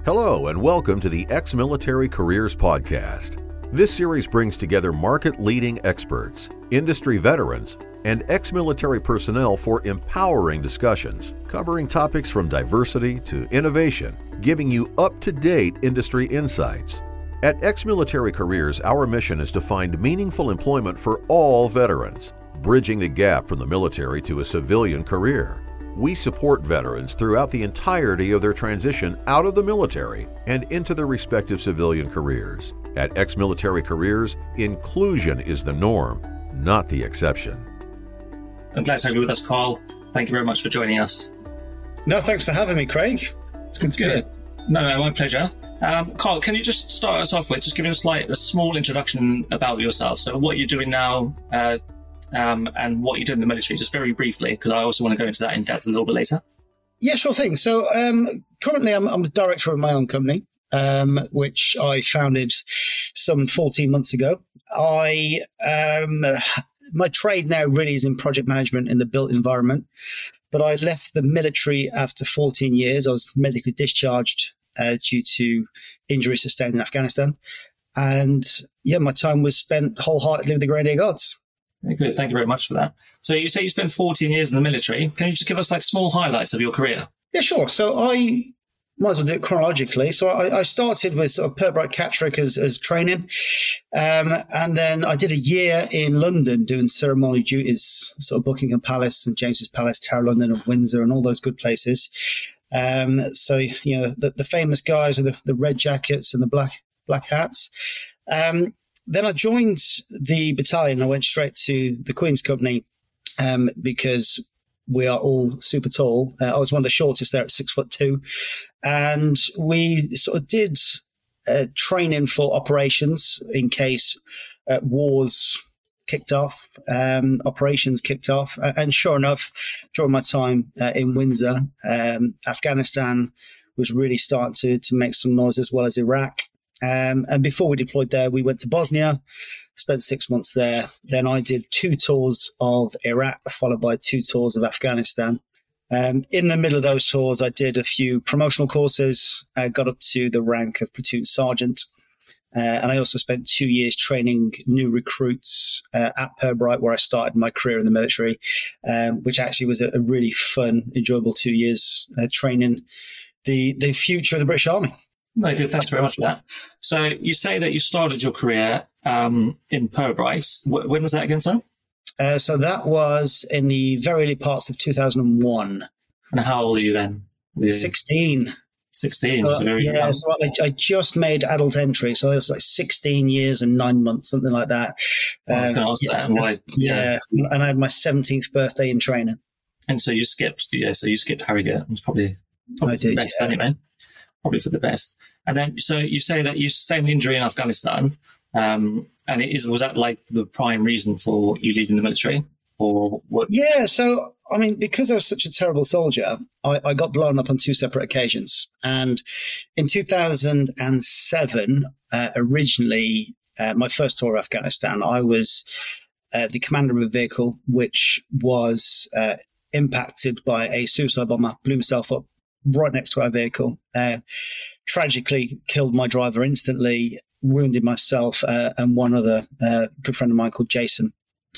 Hello and welcome to the Ex-Military Careers Podcast. This series brings together market-leading experts, industry veterans, and ex-military personnel for empowering discussions, covering topics from diversity to innovation, giving you up-to-date industry insights. At Ex-Military Careers, our mission is to find meaningful employment for all veterans, bridging the gap from the military to a civilian career. We support veterans throughout the entirety of their transition out of the military and into their respective civilian careers. At Ex-Military Careers, inclusion is the norm, not the exception. I'm glad to have you with us, Carl. Thank you very much for joining us. No, thanks for having me, Craig. It's good to be here. No, my pleasure. Carl, can you just start us off with just giving us a small introduction about yourself? So what you're doing now, and what you do in the military, just very briefly, because I also want to go into that in depth a little bit later. Yeah, sure thing. So currently I'm the director of my own company, which I founded some 14 months ago. My trade now really is in project management in the built environment, but I left the military after 14 years. I was medically discharged due to injury sustained in Afghanistan. And yeah, my time was spent wholeheartedly with the Grenadier Guards. Very good. Thank you very much for that. So you say you spent 14 years in the military. Can you just give us small highlights of your career? Yeah, sure. So I might as well do it chronologically. So I started with sort of Pirbright Catterick as training. And then I did a year in London doing ceremonial duties, sort of Buckingham Palace, St James's Palace, Tower of London and Windsor and all those good places. So, you know, the famous guys with the red jackets and the black hats. Then I joined the battalion. I went straight to the Queen's Company because we are all super tall. I was one of the shortest there at 6'2", and we sort of did training for operations in case wars kicked off, operations kicked off. And sure enough, during my time in Windsor, Afghanistan was really starting to make some noise, as well as Iraq. And before we deployed there, we went to Bosnia, spent 6 months there. Then I did 2 tours of Iraq, followed by 2 tours of Afghanistan. In the middle of those tours, I did a few promotional courses, got up to the rank of platoon sergeant. And I also spent 2 years training new recruits at Pirbright, where I started my career in the military, which actually was a really fun, enjoyable 2 years training the future of the British Army. No, good. Thanks very much for that. So you say that you started your career in Pirbright. When was that again, sir? So that was in the very early parts of 2001. And how old are you then? 16. 16. So I just made adult entry, so it was 16 years and 9 months, something like that. I was going to ask that. Why? Yeah, and I had my 17th birthday in training. And so you skipped. Yeah, so you skipped Harrogate. It was probably I did, the best yeah. anyway. Probably for the best. And then, so you say that you sustained an injury in Afghanistan, and was that the prime reason for you leaving the military, or what? Yeah. So I mean, because I was such a terrible soldier, I got blown up on 2 separate occasions. And in 2007, originally, my first tour of Afghanistan, I was the commander of a vehicle which was impacted by a suicide bomber, blew himself up right next to our vehicle, tragically killed my driver instantly, wounded myself and one other good friend of mine called Jason.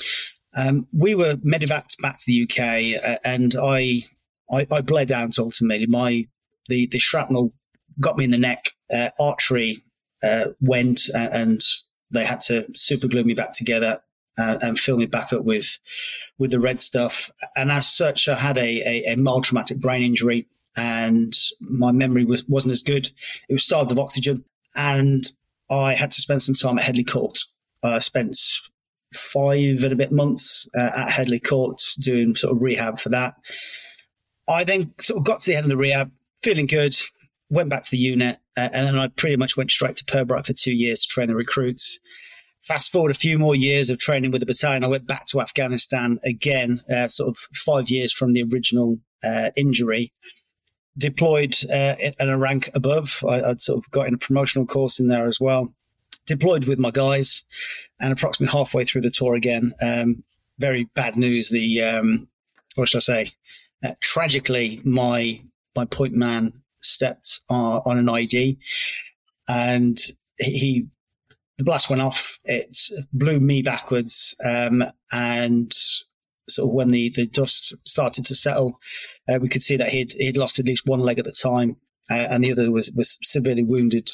We were medevaced back to the UK, and I bled out ultimately. The shrapnel got me in the neck, artery went, and they had to super glue me back together and fill me back up with the red stuff. And as such, I had a mild traumatic brain injury, and my memory wasn't as good. It was starved of oxygen, and I had to spend some time at Headley Court. I spent 5 and a bit months at Headley Court doing sort of rehab for that. I then sort of got to the end of the rehab, feeling good, went back to the unit, and then I pretty much went straight to Pirbright for 2 years to train the recruits. Fast forward a few more years of training with the battalion, I went back to Afghanistan again, sort of 5 years from the original injury. Deployed at a rank above. I'd sort of got in a promotional course in there as well. Deployed with my guys, and approximately halfway through the tour again, very bad news. What should I say? Tragically, my point man stepped on an ID, and the blast went off. It blew me backwards, and sort of when the dust started to settle, we could see that he'd lost at least one leg at the time, and the other was severely wounded.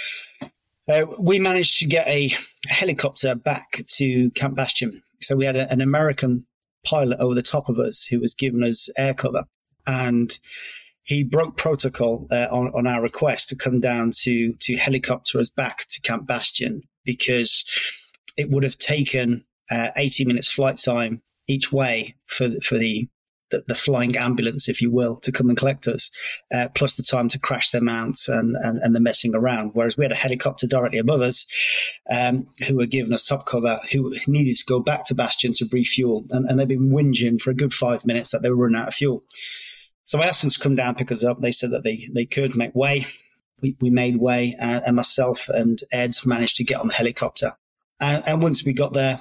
We managed to get a helicopter back to Camp Bastion. So we had an American pilot over the top of us who was giving us air cover, and he broke protocol on our request to come down to helicopter us back to Camp Bastion, because it would have taken 80 minutes flight time each way for the flying ambulance, if you will, to come and collect us, plus the time to crash their mounts and the messing around. Whereas we had a helicopter directly above us, who were giving us top cover, who needed to go back to Bastion to refuel. And they've been whinging for a good 5 minutes that they were running out of fuel. So I asked them to come down, pick us up. They said that they could make way. We made way, and myself and Ed managed to get on the helicopter. And once we got there,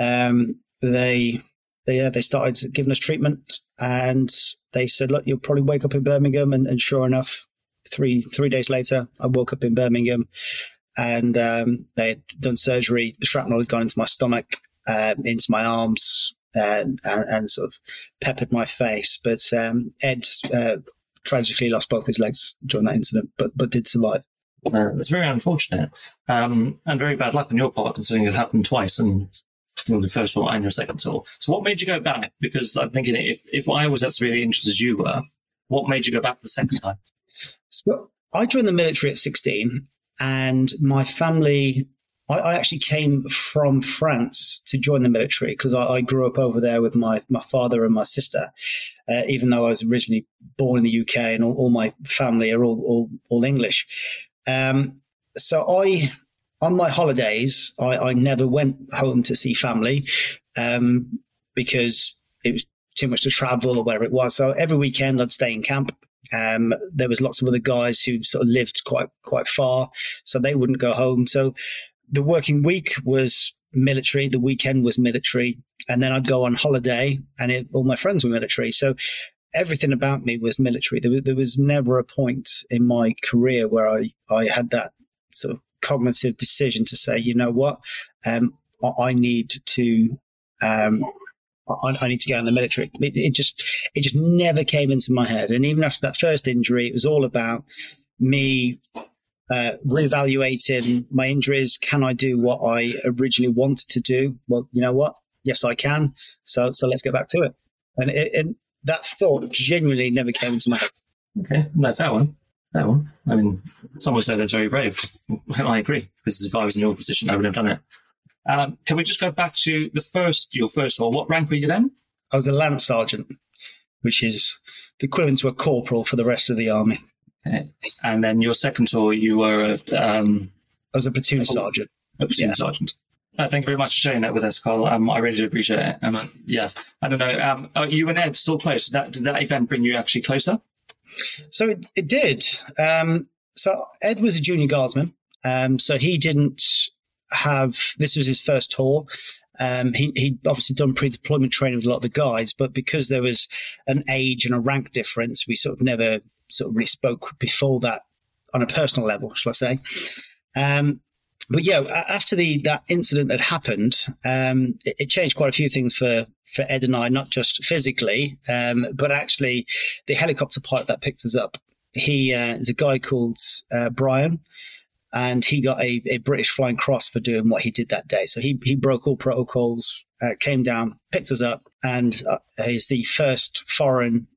they started giving us treatment, and they said, look, you'll probably wake up in Birmingham. And sure enough, three days later, I woke up in Birmingham, and they had done surgery. The shrapnel had gone into my stomach, into my arms, and sort of peppered my face. But Ed tragically lost both his legs during that incident, but did survive. It's very unfortunate, and very bad luck on your part, considering it happened twice, and the first tour and your second tour. So what made you go back? Because I'm thinking, if I was as really interested as you were, what made you go back the second time? So I joined the military at 16, and my family, I actually came from France to join the military because I grew up over there with my father and my sister, even though I was originally born in the UK, and all my family are all English. So on my holidays, I never went home to see family, because it was too much to travel or whatever it was. So every weekend I'd stay in camp. There was lots of other guys who sort of lived quite far, so they wouldn't go home. So the working week was military, the weekend was military, and then I'd go on holiday, and all my friends were military. So everything about me was military. There was never a point in my career where I had that sort of cognitive decision to say, you know what, I need to get in the military. It just never came into my head. And even after that first injury, it was all about me reevaluating my injuries. Can I do what I originally wanted to do? Well, you know what? Yes, I can. So let's get back to it. And that thought genuinely never came into my head. Okay, no, fair one. I mean, someone said that's very brave. I agree, because if I was in your position, I would have done it. Can we just go back to your first tour? What rank were you then? I was a lance sergeant, which is the equivalent to a corporal for the rest of the army. Okay. And then your second tour, you were I was a platoon sergeant. A platoon sergeant. Thank you very much for sharing that with us, Carl. I really do appreciate it. Yeah, I don't know. Are you and Ed still close? Did that event bring you actually closer? So it did. So Ed was a junior guardsman. So he didn't have, this was his first tour. He'd obviously done pre-deployment training with a lot of the guys, but because there was an age and a rank difference, we sort of never sort of really spoke before that on a personal level, shall I say. But yeah, after that incident had happened, it changed quite a few things for Ed and I, not just physically, but actually the helicopter pilot that picked us up. He is a guy called Brian, and he got a British Flying Cross for doing what he did that day. So he broke all protocols, came down, picked us up, and is the first foreign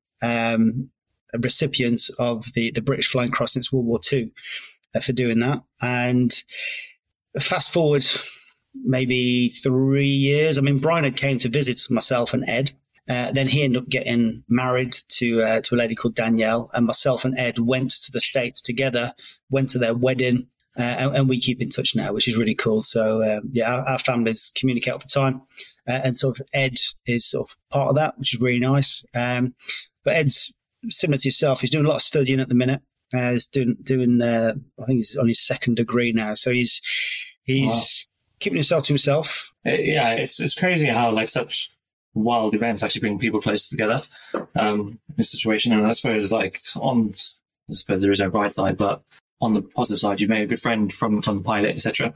recipient of the British Flying Cross since World War II for doing that. And fast forward maybe 3 years. I mean, Brian had came to visit myself and Ed. Then he ended up getting married to a lady called Danielle, and myself and Ed went to the States together, went to their wedding, and we keep in touch now, which is really cool. So, our families communicate all the time, and sort of Ed is sort of part of that, which is really nice. But Ed's similar to yourself. He's doing a lot of studying at the minute. He's doing I think he's on his second degree now. So he's wow. Keeping himself to himself. Yeah, it's crazy how like such wild events actually bring people closer together in this situation. And I suppose like on I suppose there is no bright side, but on the positive side, you made a good friend from the pilot, etc.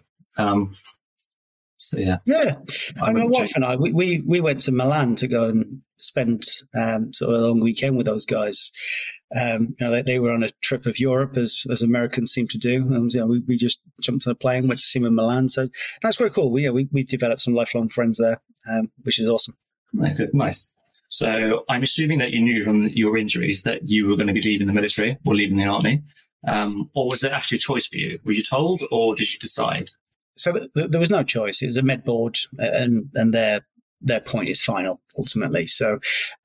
So yeah. Yeah. My wife and I, we went to Milan to go and spend sort of a long weekend with those guys. They were on a trip of Europe as Americans seem to do. We just jumped on a plane, went to see them in Milan. So that's quite cool. We developed some lifelong friends there, which is awesome. Good, nice. So I'm assuming that you knew from your injuries that you were going to be leaving the military or leaving the army. Or was there actually a choice for you? Were you told, or did you decide? So there was no choice. It was a med board, and their point is final ultimately. So,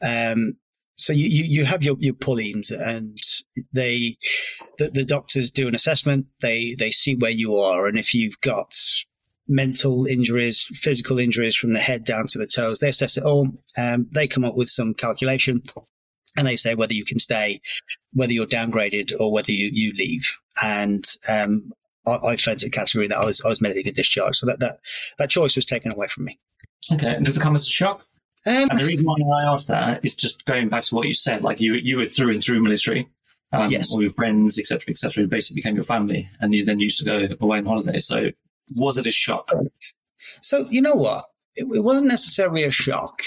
so you have your prelims, and the doctors do an assessment. They see where you are, and if you've got mental injuries, physical injuries from the head down to the toes, they assess it all. They come up with some calculation, and they say whether you can stay, whether you're downgraded, or whether you leave. And I fell into the category that I was medically discharged, so that choice was taken away from me. Okay, and did it come as a shock? And the reason why I asked that is just going back to what you said, like you were through and through military, yes, all your friends, etc., etc. It basically became your family, and you then used to go away on holiday. So was it a shock? So you know what? It wasn't necessarily a shock.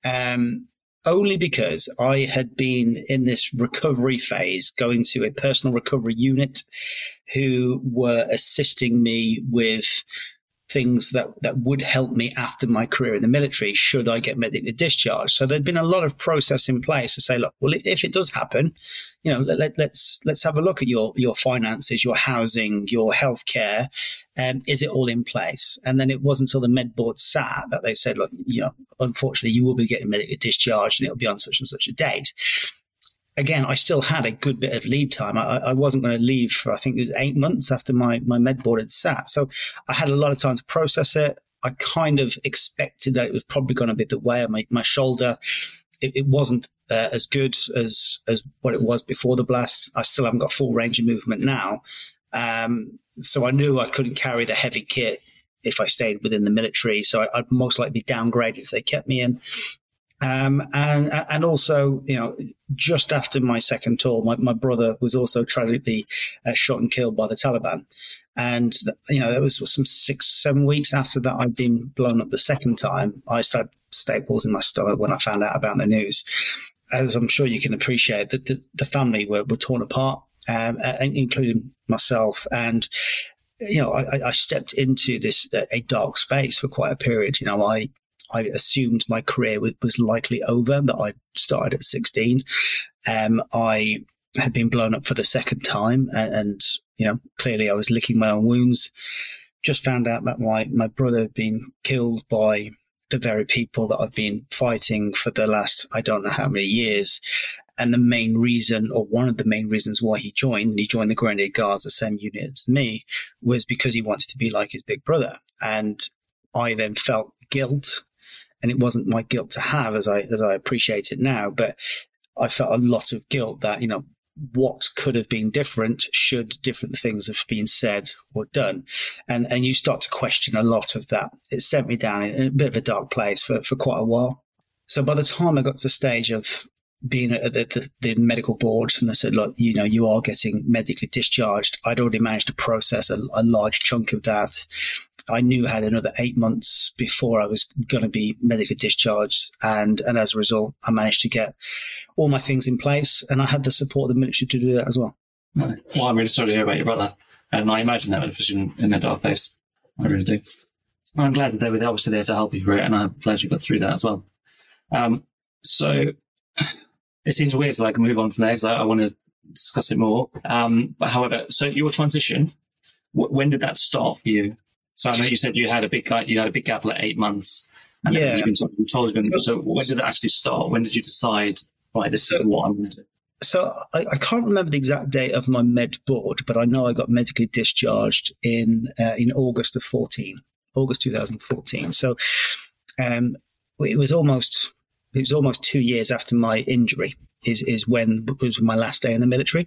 Only because I had been in this recovery phase, going to a personal recovery unit who were assisting me with things that would help me after my career in the military should I get medically discharged. So there'd been a lot of process in place to say, look, well, if it does happen, let's have a look at your finances, your housing, your healthcare. Is it all in place? And then it wasn't until the med board sat that they said, look, unfortunately, you will be getting medically discharged and it'll be on such and such a date. Again, I still had a good bit of lead time. I wasn't going to leave for, I think it was 8 months after my med board had sat. So I had a lot of time to process it. I kind of expected that it was probably going to be the way of my shoulder. It wasn't as good as what it was before the blast. I still haven't got full range of movement now. So I knew I couldn't carry the heavy kit if I stayed within the military. So I'd most likely be downgraded if they kept me in. And also, just after my second tour, my brother was also tragically shot and killed by the Taliban. And, there was some 6-7 weeks after that I'd been blown up the second time. I started staples in my stomach when I found out about the news. As I'm sure you can appreciate, that the family were torn apart, including myself. And, I stepped into this, a dark space for quite a period. I assumed my career was likely over, that I started at 16. I had been blown up for the second time, and clearly I was licking my own wounds. Just found out that my brother had been killed by the very people that I've been fighting for the last, I don't know how many years. And the main reason, or one of the main reasons why he joined the Grenadier Guards, the same unit as me, was because he wanted to be like his big brother. And I then felt guilt. And it wasn't my guilt to have, as I appreciate it now, but I felt a lot of guilt that, what could have been different should different things have been said or done. And you start to question a lot of that. It sent me down in a bit of a dark place for quite a while. So by the time I got to the stage of being at the medical board, and they said, look, you are getting medically discharged, I'd already managed to process a large chunk of that. I knew I had another 8 months before I was going to be medically discharged. And as a result, I managed to get all my things in place, and I had the support of the military to do that as well. Well, I'm really sorry to hear about your brother. And I imagine that was in a dark place. I really do. I'm glad that they were obviously there to help you through it, and I'm glad you got through that as well. So it seems weird to move on from there because I want to discuss it more. But however, so your transition, when did that start for you? So I know you said you had a big gap like 8 months. And yeah. You told me. So when did it actually start? When did you decide, right, this is what I'm going to do? So I can't remember the exact date of my med board, but I know I got medically discharged in August 2014. So it was almost 2 years after my injury is when it was my last day in the military.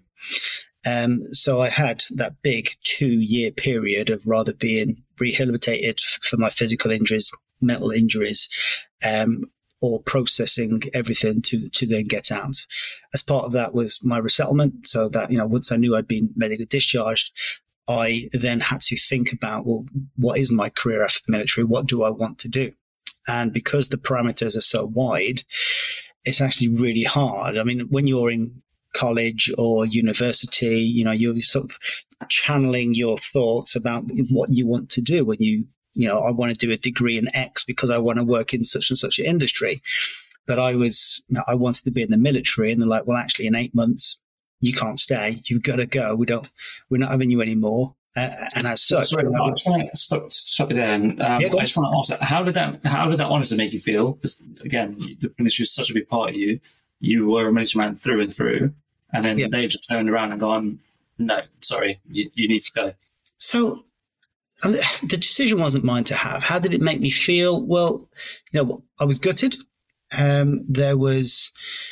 So I had that big 2-year period of rather being rehabilitated for my physical injuries, mental injuries, or processing everything to then get out. As part of that was my resettlement, so that, once I knew I'd been medically discharged, I then had to think about, well, what is my career after the military? What do I want to do? And because the parameters are so wide, it's actually really hard. I mean, when you're in college or university, you're sort of channeling your thoughts about what you want to do when I want to do a degree in X because I want to work in such and such an industry. But I wanted to be in the military, and they're like, well, actually in 8 months, you can't stay. You've got to go. We're not having you anymore. And as such, sorry, I'm trying to stop you there. And I just want to ask, how did that honestly make you feel? Because again, the military is such a big part of you. You were a military man through and through, and then they just turned around and gone, no, sorry, you need to go. So the decision wasn't mine to have. How did it make me feel? Well, I was gutted. There was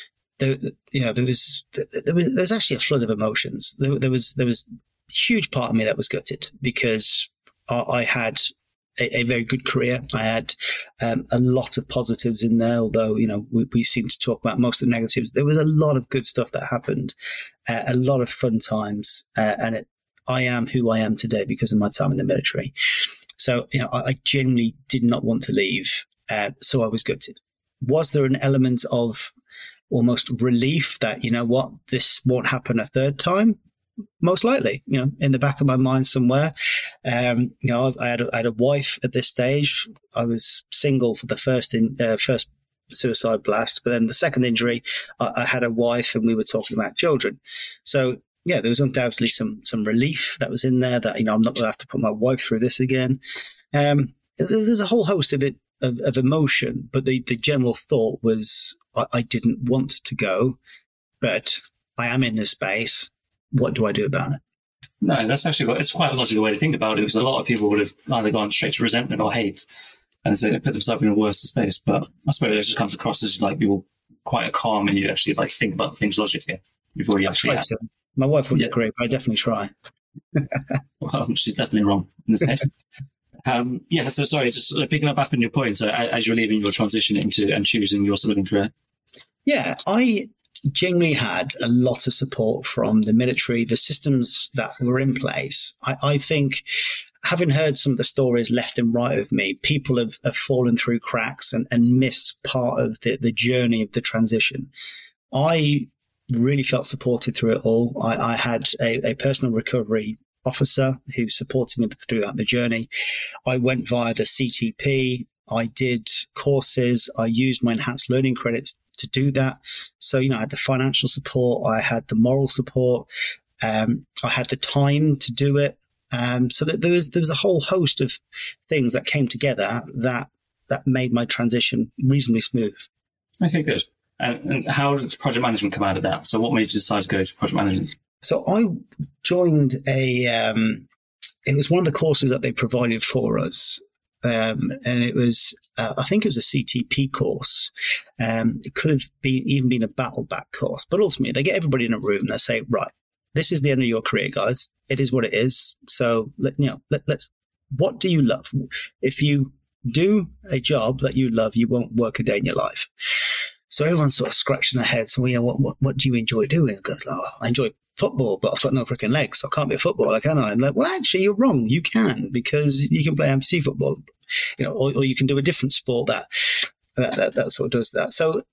actually a flood of emotions. There was a huge part of me that was gutted because I had a very good career. I had a lot of positives in there, although, we seem to talk about most of the negatives. There was a lot of good stuff that happened, a lot of fun times, and I am who I am today because of my time in the military. So, I genuinely did not want to leave, so I was gutted. Was there an element of almost relief that, this won't happen a third time? Most likely, in the back of my mind somewhere. I had a wife at this stage. I was single for the first suicide blast, but then the second injury, I had a wife, and we were talking about children. So there was undoubtedly some relief that was in there that, I'm not going to have to put my wife through this again. There's a whole host of emotion, but the general thought was I didn't want to go, but I am in this space. What do I do about it? No, that's actually it's quite a logical way to think about it, because a lot of people would have either gone straight to resentment or hate, and so they put themselves in a worse space. But I suppose it just comes across as like you're quite calm and you actually think about things logically before you actually. My wife wouldn't agree, but I definitely try. Well, she's definitely wrong in this case. So sorry, just picking up back on your point. So as you're leaving, you're transitioning into and choosing your civilian career. Yeah, I genuinely had a lot of support from the military, the systems that were in place. I think, having heard some of the stories left and right of me, people have fallen through cracks and missed part of the journey of the transition. I really felt supported through it all. I had a personal recovery officer who supported me throughout the journey. I went via the CTP. I did courses. I used my enhanced learning credits to do that. So, I had the financial support. I had the moral support. I had the time to do it. So that there was a whole host of things that came together that made my transition reasonably smooth. Okay, good. And how does project management come out of that? So what made you decide to go to project management? So I joined it was one of the courses that they provided for us. And it was, I think it was a CTP course. It could have even been a battle back course, but ultimately they get everybody in a room and they say, right, this is the end of your career, guys. It is what it is. So let's, what do you love? If you do a job that you love, you won't work a day in your life. So everyone's sort of scratching their heads. So, what do you enjoy doing? It goes, I enjoy football, but I've got no freaking legs, so I can't be a footballer, can I? And like, well, actually, you're wrong. You can, because you can play amputee football, or you can do a different sport that sort of does that. So,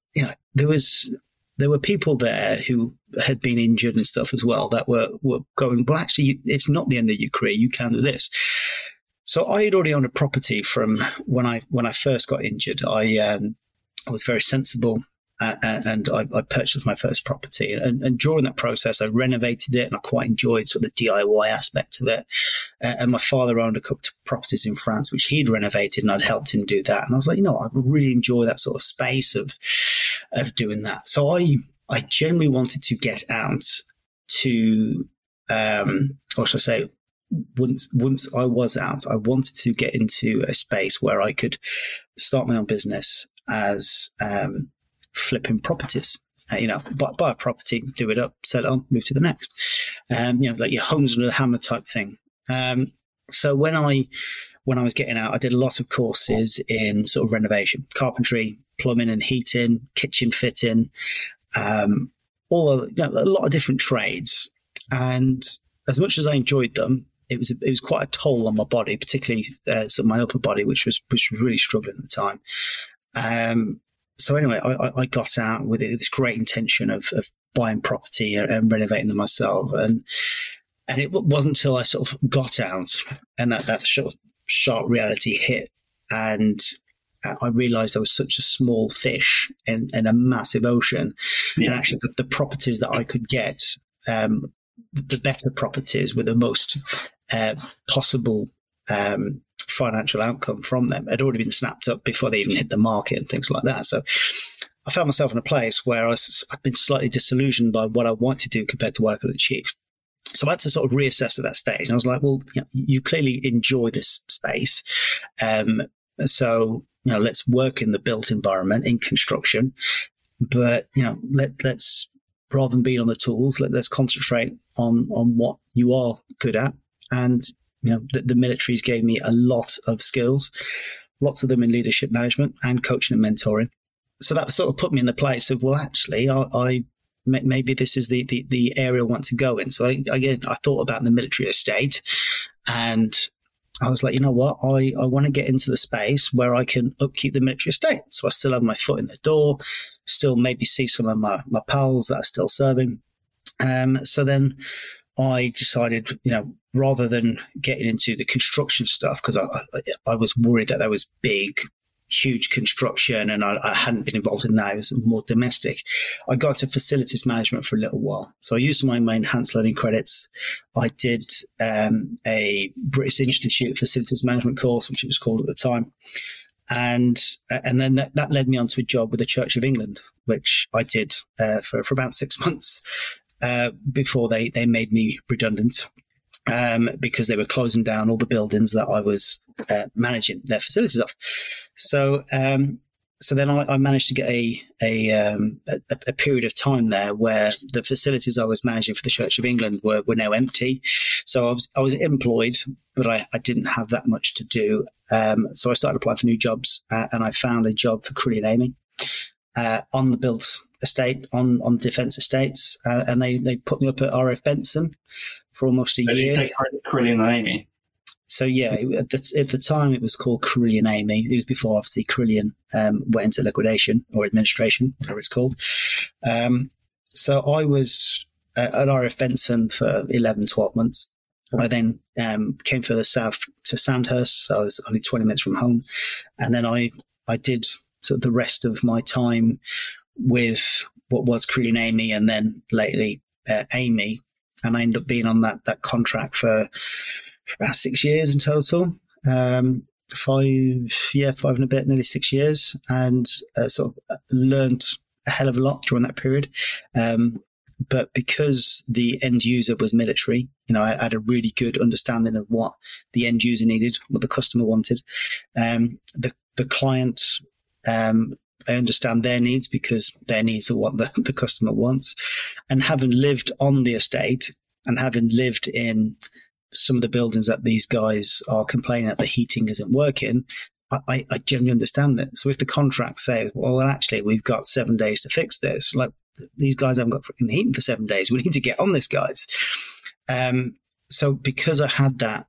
there were people there who had been injured and stuff as well that were going, well, actually, it's not the end of your career. You can do this. So I had already owned a property from when I first got injured. I was very sensible. And I purchased my first property. And during that process, I renovated it, and I quite enjoyed sort of the DIY aspect of it. And my father owned a couple of properties in France, which he'd renovated, and I'd helped him do that. And I was like, I really enjoy that sort of space of doing that. So I genuinely wanted to get out to, or should I say, once I was out, I wanted to get into a space where I could start my own business as flipping properties. Buy a property, do it up, sell it on, move to the next. Like your homes under the hammer type thing. So when I was getting out, I did a lot of courses in sort of renovation, carpentry, plumbing and heating, kitchen fitting, a lot of different trades. And as much as I enjoyed them, it was quite a toll on my body, particularly sort of my upper body, which was really struggling at the time. So anyway, I got out with this great intention of buying property and renovating them myself. And it wasn't until I sort of got out and that sharp reality hit, and I realized I was such a small fish in a massive ocean. Yeah. And actually the properties that I could get, the better properties with the most possible financial outcome from them had already been snapped up before they even hit the market and things like that. So I found myself in a place where I've been slightly disillusioned by what I want to do compared to what I could achieve. So I had to sort of reassess at that stage. And I was like, well, you clearly enjoy this space. So, let's work in the built environment, in construction. But, let's, rather than being on the tools, let's concentrate on what you are good at. And, the militaries gave me a lot of skills, lots of them in leadership management and coaching and mentoring. So that sort of put me in the place of, well, actually, maybe this is the area I want to go in. So I thought about the military estate, and I was like, you know what? I want to get into the space where I can upkeep the military estate. So I still have my foot in the door, still maybe see some of my pals that are still serving. So then I decided, rather than getting into the construction stuff, because I was worried that there was big, huge construction and I hadn't been involved in that. It was more domestic. I got to facilities management for a little while. So I used my enhanced learning credits. I did a British Institute facilities management course, which it was called at the time. And then that led me onto a job with the Church of England, which I did for about 6 months before they made me redundant. Because they were closing down all the buildings that I was managing their facilities of. So then I managed to get a period of time there where the facilities I was managing for the Church of England were now empty. So I was employed, but I didn't have that much to do. So I started applying for new jobs, and I found a job for Carillion Amey on the built estate, on defence estates, and they put me up at RF Benson for almost a year. Carillion Amey. So yeah, at the time it was called Carillion Amey. It was before obviously Carillion went into liquidation or administration, whatever it's called. So I was at RF Benson for 11, 12 months. I then came further south to Sandhurst. So I was only 20 minutes from home. And then I did sort of the rest of my time with what was Carillion Amey and then lately Amey. And I ended up being on that contract for about 6 years in total. 5 and a bit, nearly 6 years, and sort of learned a hell of a lot during that period. But because the end user was military, I had a really good understanding of what the end user needed, what the customer wanted. The client, I understand their needs because their needs are what the customer wants. And having lived on the estate and having lived in some of the buildings that these guys are complaining that the heating isn't working, I genuinely understand it. So if the contract says, well, actually, we've got 7 days to fix this, like these guys haven't got freaking heating for 7 days. We need to get on this, guys. So because I had that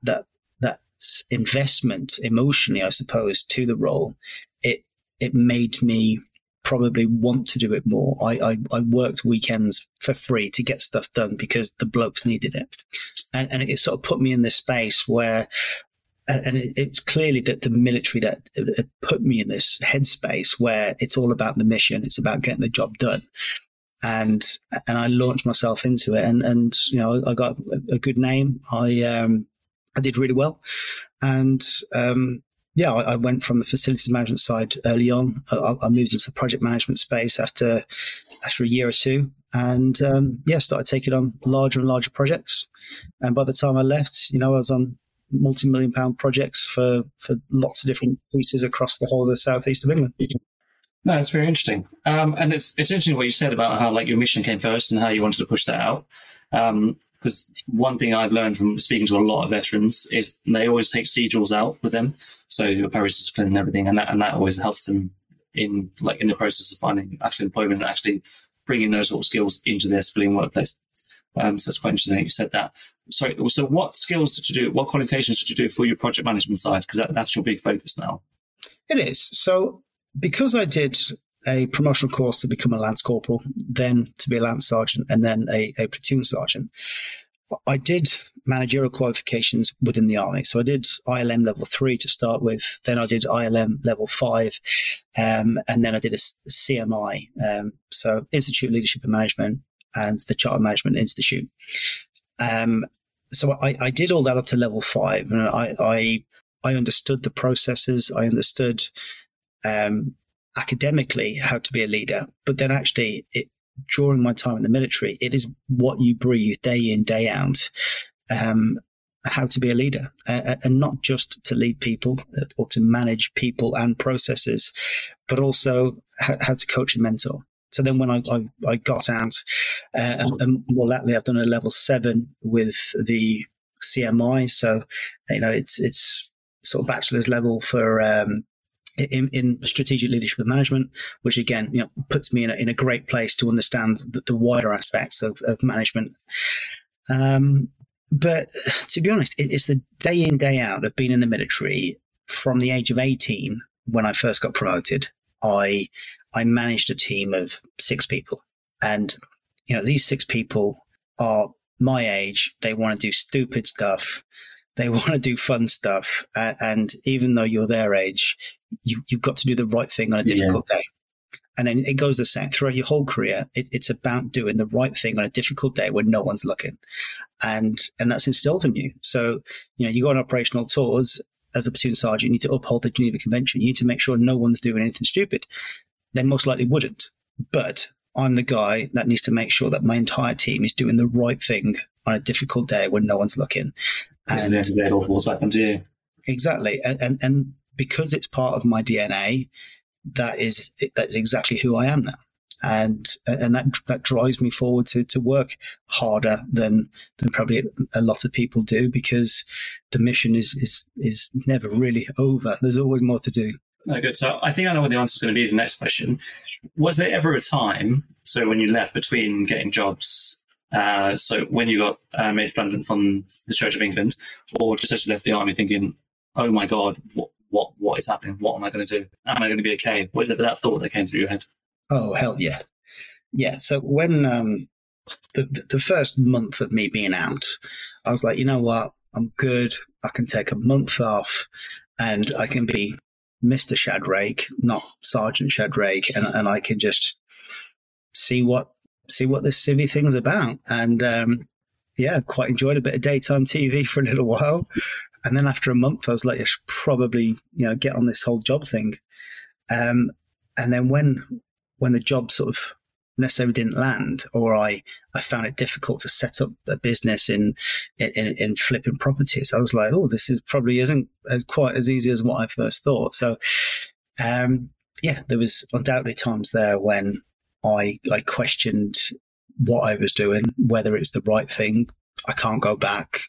investment emotionally, I suppose, to the role, it made me probably want to do it more. I worked weekends for free to get stuff done because the blokes needed it. And it sort of put me in this space where, and it's clearly that the military that put me in this headspace where it's all about the mission. It's about getting the job done. And I launched myself into it and I got a good name. I did really well. And, I went from the facilities management side early on. I moved into the project management space after a year or two, and started taking on larger and larger projects. And by the time I left, I was on multi-million-pound projects for lots of different pieces across the whole of the southeast of England. No, it's very interesting. And it's interesting what you said about how your mission came first and how you wanted to push that out. Because one thing I've learned from speaking to a lot of veterans is they always take C drills out with them, so courage, discipline, and everything, and that always helps them in the process of finding actual employment and actually bringing those sort of skills into their civilian workplace. So it's quite interesting that you said that. So what skills did you do? What qualifications did you do for your project management side? Because that's your big focus now. It is. So because I did a promotional course to become a Lance Corporal, then to be a Lance Sergeant, and then a Platoon Sergeant, I did managerial qualifications within the Army. So I did ILM level 3 to start with, then I did ILM level 5, and then I did a CMI, so Institute of Leadership and Management and the Chartered Management Institute. So I did all that up to level 5, and I understood the processes. I understood academically how to be a leader, but then actually during my time in the military, it is what you breathe day in, day out, how to be a leader, and not just to lead people or to manage people and processes, but also how to coach and mentor. So then when I got out, and more lately I've done a level 7 with the CMI. So, it's sort of bachelor's level for, in strategic leadership and management, which again, puts me in a great place to understand the wider aspects of management. But to be honest, it's the day in, day out of being in the military. From the age of 18, when I first got promoted, I managed a team of 6 people. And, these 6 people are my age. They want to do stupid stuff. They want to do fun stuff. And even though you're their age, you've got to do the right thing on a difficult day. And then it goes the same throughout your whole career. It's about doing the right thing on a difficult day when no one's looking. And that's instilled in you. So, you go on operational tours as a platoon sergeant, you need to uphold the Geneva Convention. You need to make sure no one's doing anything stupid. They most likely wouldn't. But I'm the guy that needs to make sure that my entire team is doing the right thing on a difficult day when no one's looking. And it all falls back onto you. Exactly. And because it's part of my DNA, that is exactly who I am now. And that drives me forward to work harder than probably a lot of people do, because the mission is never really over. There's always more to do. Oh, good. So I think I know what the answer is going to be to the next question. Was there ever a time, so when you left between getting jobs, so when you got made redundant from the Church of England, or just as you left the army thinking, oh my God, what is happening? What am I going to do? Am I going to be okay? Was there that thought that came through your head? Oh, hell yeah. Yeah. So when the first month of me being out, I was like, you know what? I'm good. I can take a month off and I can be Mr. Shadrake, not Sergeant Shadrake, and I can just see what this civvy thing's about. And quite enjoyed a bit of daytime TV for a little while. And then after a month, I was like, I should probably, get on this whole job thing. And then when the job sort of necessarily didn't land, or I found it difficult to set up a business in flipping properties, I was like, oh, this probably isn't quite as easy as what I first thought. So, there was undoubtedly times there when I questioned what I was doing, whether it's the right thing. I can't go back.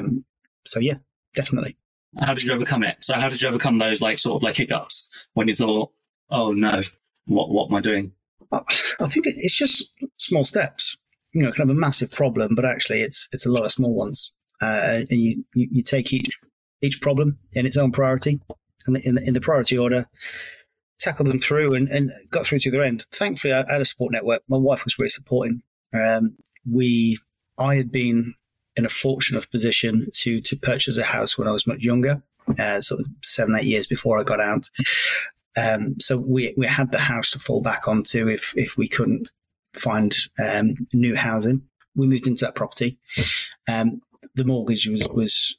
Definitely. How did you overcome it? So how did you overcome those sort of hiccups when you thought, oh no, what am I doing? I think it's just small steps, kind of a massive problem, but actually it's a lot of small ones. And you take each problem in its own priority, and in the priority order, tackle them through and got through to the end. Thankfully, I had a support network. My wife was really supporting. I had been in a fortunate position to purchase a house when I was much younger, sort of 7-8 years before I got out. So we had the house to fall back onto if we couldn't find new housing. We moved into that property. The mortgage was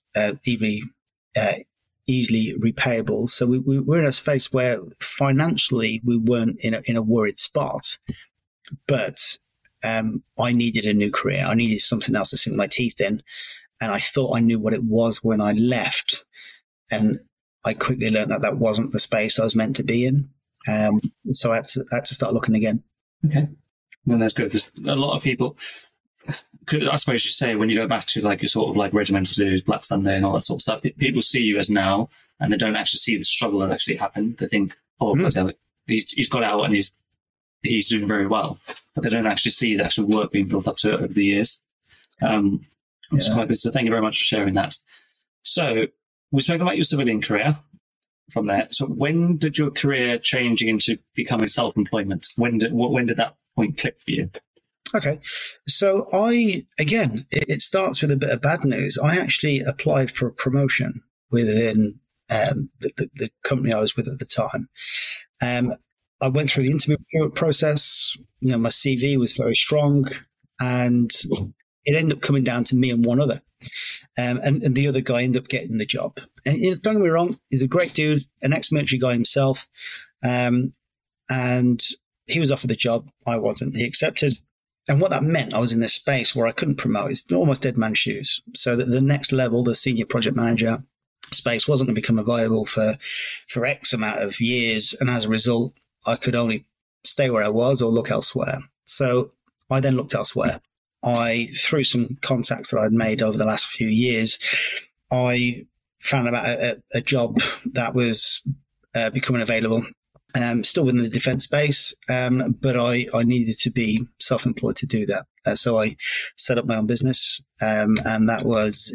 easily repayable. So we were in a space where financially we weren't in a worried spot, but I needed a new career. I needed something else to sink my teeth in. And I thought I knew what it was when I left. And I quickly learned that wasn't the space I was meant to be in. So I had to start looking again. Okay. Well, that's good. There's a lot of people, I suppose you say when you go back to like your sort of like regimental dues, Black Sunday and all that sort of stuff, people see you as now and they don't actually see the struggle that actually happened. They think, oh, he's got out and he's doing very well, but they don't actually see the actual work being built up to it over the years. It's quite good. So thank you very much for sharing that. So we spoke about your civilian career from there. So when did your career change into becoming self-employment? When did that point click for you? Okay. So it starts with a bit of bad news. I actually applied for a promotion within the company I was with at the time. I went through the interview process. My CV was very strong, and it ended up coming down to me and one other. And the other guy ended up getting the job. And don't get me wrong, he's a great dude, an ex-military guy himself. And he was offered the job. I wasn't. He accepted. And what that meant, I was in this space where I couldn't promote. It's almost dead man's shoes. So that the next level, the senior project manager space, wasn't going to become available for X amount of years. And as a result, I could only stay where I was or look elsewhere. So I then looked elsewhere. Through some contacts that I'd made over the last few years, I found about a job that was becoming available. Still within the defence space, but I needed to be self-employed to do that. So I set up my own business, and that was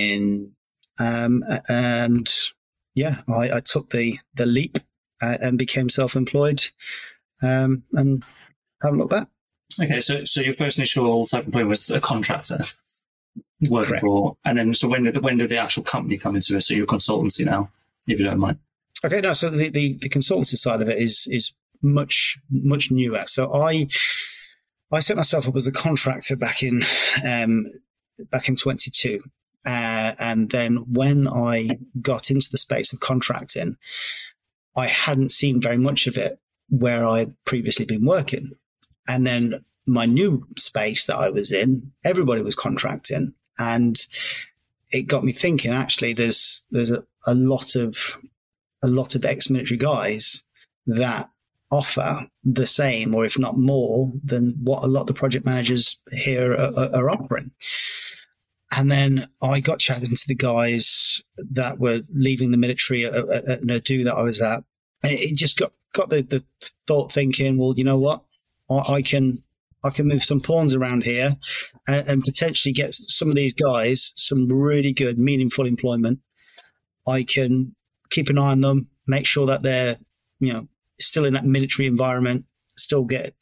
I took the leap and became self-employed, and haven't looked back. Okay, so your first initial self-employed was a contractor working Correct. for, and then so when did the actual company come into it? So you're a consultancy now, if you don't mind. Okay, no. So the consultancy side of it is much newer. So I set myself up as a contractor back in 22, and then when I got into the space of contracting, I hadn't seen very much of it where I'd previously been working, and then my new space that I was in, everybody was contracting, and it got me thinking. Actually, there's a lot of ex-military guys that offer the same, or if not more, than what a lot of the project managers here are offering. And then I got chatting to the guys that were leaving the military at Nadu that I was at, and it just got the thought thinking, well, you know what, I can move some pawns around here and potentially get some of these guys some really good, meaningful employment. I can keep an eye on them, make sure that they're, still in that military environment, still get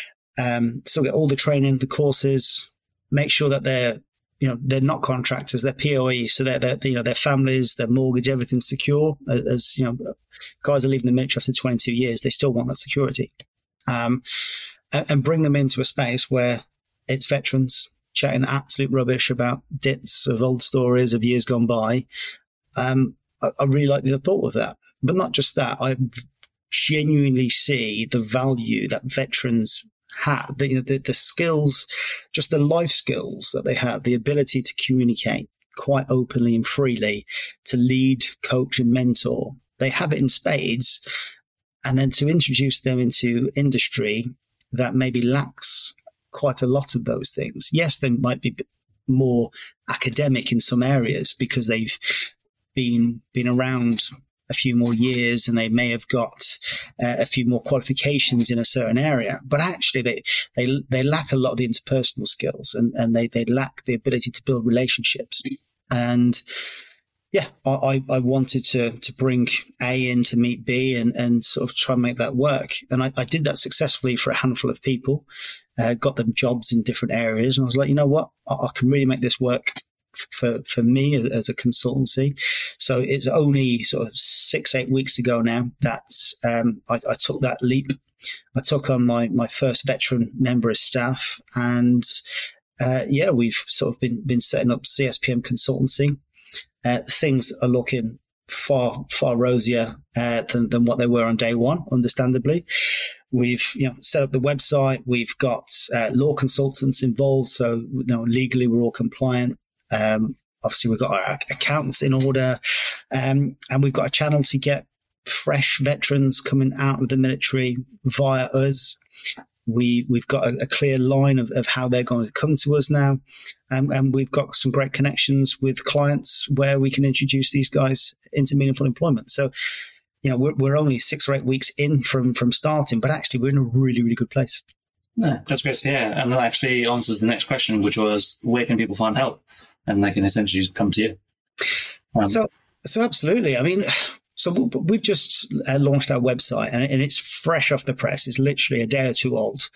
all the training, the courses, make sure that they're not contractors, they're POE, so their families, their mortgage, everything's secure. As guys are leaving the military after 22 years, they still want that security, and bring them into a space where it's veterans chatting absolute rubbish about dits of old stories of years gone by. I really like the thought of that. But not just that, I genuinely see the value that veterans have, the skills, just the life skills that they have, the ability to communicate quite openly and freely, to lead, coach and mentor. They have it in spades. And then to introduce them into industry that maybe lacks quite a lot of those things. Yes, they might be more academic in some areas because they've been around a few more years and they may have got a few more qualifications in a certain area, but actually they lack a lot of the interpersonal skills and they lack the ability to build relationships. And I wanted to bring A in to meet B and sort of try and make that work. And I did that successfully for a handful of people, got them jobs in different areas. And I was like, you know what, I can really make this work for me as a consultancy. So it's only sort of 6-8 weeks ago now that I took that leap. I took on my first veteran member of staff, and we've sort of been setting up CSPM consultancy. Things are looking far rosier than what they were on day one, understandably. We've set up the website. We've got law consultants involved, so legally we're all compliant. Obviously, we've got our accountants in order, and we've got a channel to get fresh veterans coming out of the military via us, We've got a clear line of how they're going to come to us now. And we've got some great connections with clients where we can introduce these guys into meaningful employment. So, we're only 6 or 8 weeks in from starting, but actually we're in a really, really good place. No, that's great to hear. And that actually answers the next question, which was, where can people find help? And they can essentially come to you. So absolutely. I mean, so we've just launched our website, and it's fresh off the press. It's literally a day or two old.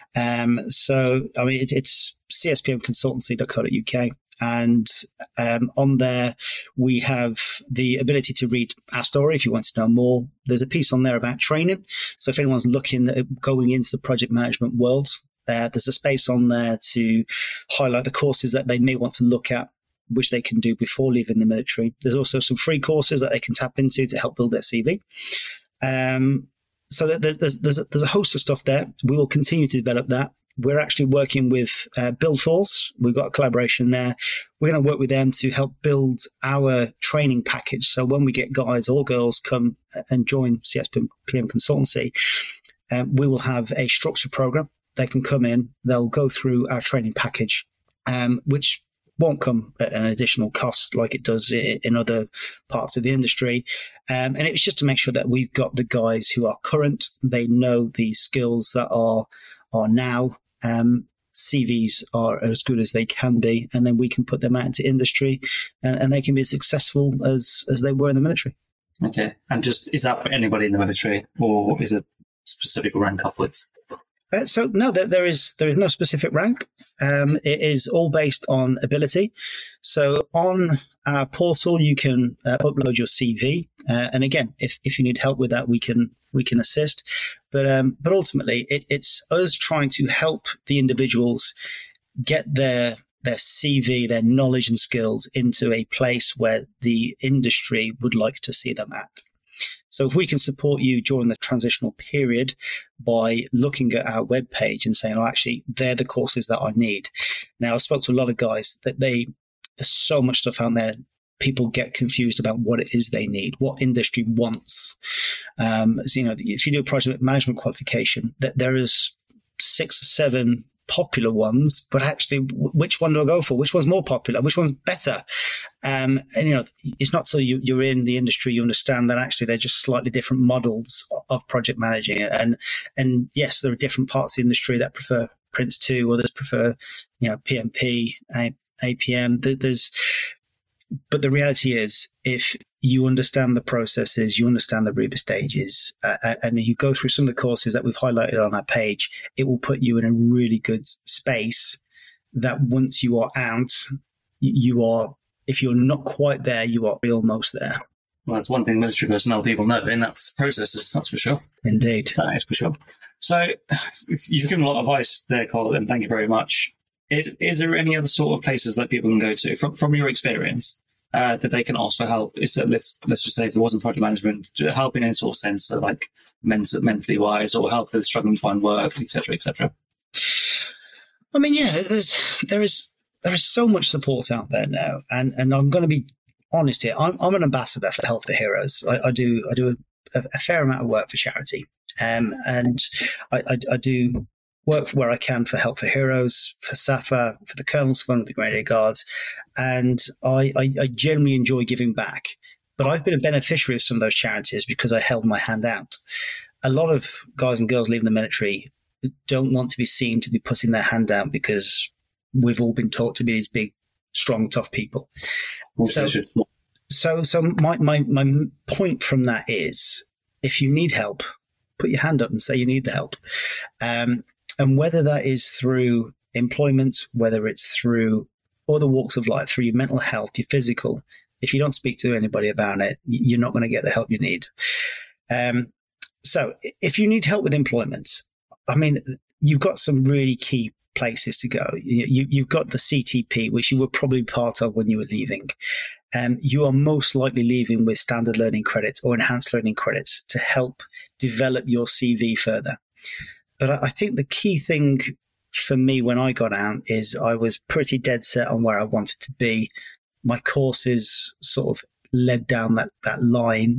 It's cspmconsultancy.co.uk. And on there, we have the ability to read our story if you want to know more. There's a piece on there about training. So if anyone's looking at going into the project management world, there's a space on there to highlight the courses that they may want to look at, which they can do before leaving the military. There's also some free courses that they can tap into to help build their CV. So there's a host of stuff there. We will continue to develop that. We're actually working with Buildforce. We've got a collaboration there. We're going to work with them to help build our training package. So when we get guys or girls come and join CSPM Consultancy, we will have a structured program. They can come in, they'll go through our training package, which won't come at an additional cost like it does in other parts of the industry. And it's just to make sure that we've got the guys who are current. They know the skills that are now. CVs are as good as they can be, and then we can put them out into industry, and they can be as successsul as they were in the military. Okay. And is that for anybody in the military, or is it specific rank upwards? So no, there is no specific rank. It is all based on ability. So on our portal, you can upload your CV, and again, if you need help with that, we can assist. But ultimately, it's us trying to help the individuals get their CV, their knowledge and skills into a place where the industry would like to see them at. So if we can support you during the transitional period by looking at our webpage and saying, actually, they're the courses that I need. Now, I spoke to a lot of guys that there's so much stuff out there. People get confused about what it is they need, what industry wants. If you do a project management qualification, there is 6 or 7 popular ones, but actually, which one do I go for? Which one's more popular? Which one's better? And it's not till you're in the industry you understand that actually they're just slightly different models of project managing it. And yes, there are different parts of the industry that prefer Prince 2, others prefer PMP, APM. But the reality is, if you understand the processes, you understand the REBA stages, and you go through some of the courses that we've highlighted on our page, it will put you in a really good space that once you are out, if you're not quite there, you are almost there. Well, that's one thing military personnel people know, and that's processes, that's for sure. Indeed. That is for sure. So you've given a lot of advice there, Carl, and thank you very much. Is there any other sort of places that people can go to from your experience that they can ask for help? Is that, let's just say if there wasn't project management, help in any sort of sense, so like mentally wise, or help that's struggling to find work, etc., etc. I mean, yeah, there is so much support out there now, and I'm going to be honest here. I'm an ambassador for Health for Heroes. I do a fair amount of work for charity, and I do work where I can for Health for Heroes, for SAFA, for the Colonel's Fund with the Grenadier Guards, and I generally enjoy giving back. But I've been a beneficiary of some of those charities because I held my hand out. A lot of guys and girls leaving the military don't want to be seen to be putting their hand out because we've all been taught to be these big, strong, tough people. So my point from that is, if you need help, put your hand up and say you need the help. And whether that is through employment, whether it's through other walks of life, through your mental health, your physical, if you don't speak to anybody about it, you're not going to get the help you need. So if you need help with employment, I mean, you've got some really key places to go. You've got the CTP, which you were probably part of when you were leaving. You are most likely leaving with standard learning credits or enhanced learning credits to help develop your CV further. But I think the key thing for me when I got out is I was pretty dead set on where I wanted to be. My courses sort of led down that line.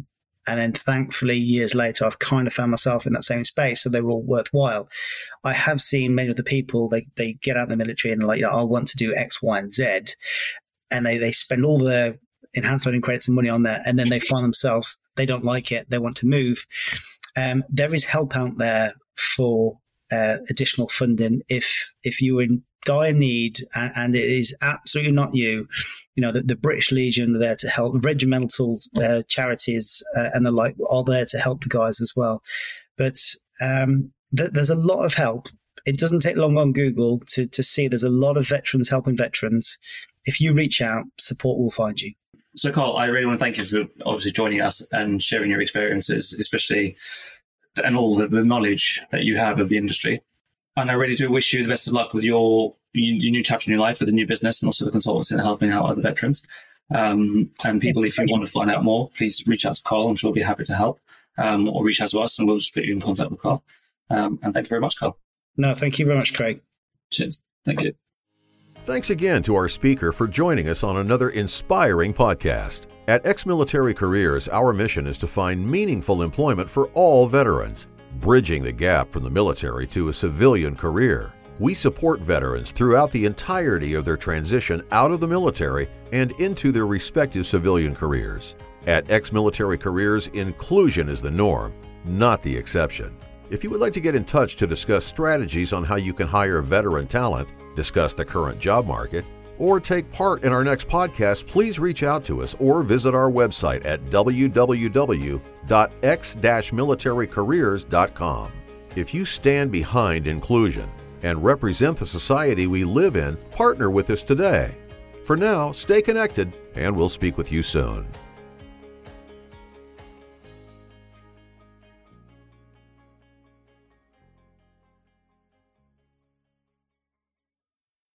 And then thankfully, years later, I've kind of found myself in that same space. So they were all worthwhile. I have seen many of the people, they get out of the military and they're like, I want to do X, Y, and Z. And they spend all their enhanced learning credits and money on that. And then they find themselves, they don't like it. They want to move. There is help out there for additional funding if you're in dire need and it is absolutely not you. The British Legion are there to help. Regimental charities and the like are there to help the guys as well. But there's a lot of help. It doesn't take long on Google to see there's a lot of veterans helping veterans. If you reach out, support will find you. So, Carl, I really want to thank you for obviously joining us and sharing your experiences, especially and all the knowledge that you have of the industry. And I really do wish you the best of luck with your new chapter in your life, with the new business and also the consultancy and helping out other veterans. And people, if you want to find out more, please reach out to Carl. I'm sure he'll be happy to help, or reach out to us and we'll just put you in contact with Carl. And thank you very much, Carl. No, thank you very much, Craig. Cheers. Thank you. Thanks again to our speaker for joining us on another inspiring podcast. At Ex-Military Careers, our mission is to find meaningful employment for all veterans, bridging the gap from the military to a civilian career. We support veterans throughout the entirety of their transition out of the military and into their respective civilian careers. At Ex-Military Careers, inclusion is the norm, not the exception. If you would like to get in touch to discuss strategies on how you can hire veteran talent, discuss the current job market, or take part in our next podcast, please reach out to us or visit our website at www.x-militarycareers.com. If you stand behind inclusion and represent the society we live in, partner with us today. For now, stay connected, and we'll speak with you soon.